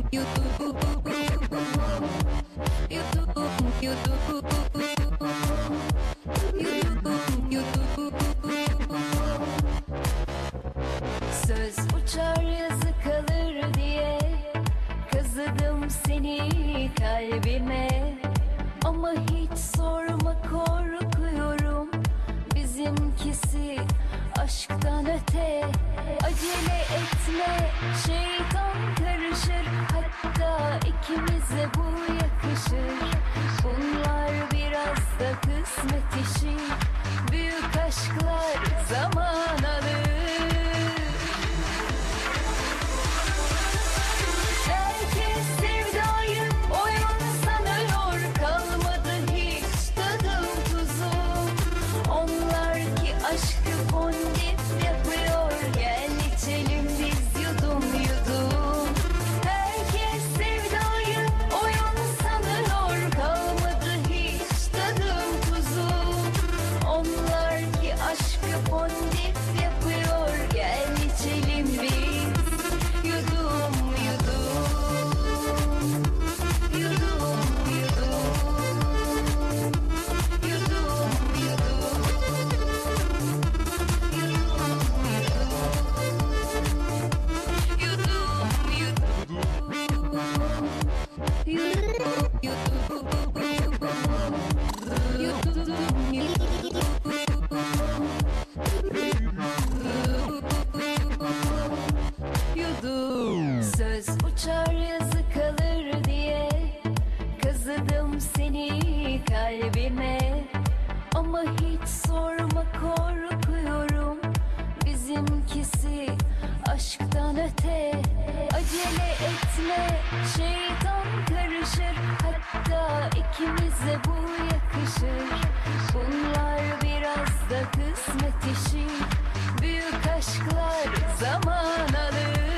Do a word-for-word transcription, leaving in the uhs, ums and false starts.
Söz uçar yazı kalır diye kazıdım seni kalbime. Ama hiç sorma, korkuyorum, bizimkisi aşktan öte. Acele etme, şeytan karışır, hatta ikimize bu yakışır. Bunlar biraz da kısmet işi, büyük aşklar zaman alır. Herkes sevdayı oyun sanıyor, kalmadı hiç tadım tuzum. Onlar ki aşkı fondip yapıyor, gel içelim biz yudum yudum. Herkes sevdayı oyun sanıyor, kalmadı hiç tadım tuzum. Onlar ki aşkı fondip yapıyor, gel içelim biz yudum yudum. Yudum yudum. Yudum yudum. Söz uçar yazı kalır diye kazıdım seni kalbime. Ama hiç sorma, korkuyorum, bizimkisi aşktan öte. Acele etme, şeytan karışır, hatta ikimize bu yakışır. Bunlar biraz da kısmet işi, büyük aşklar zaman alır.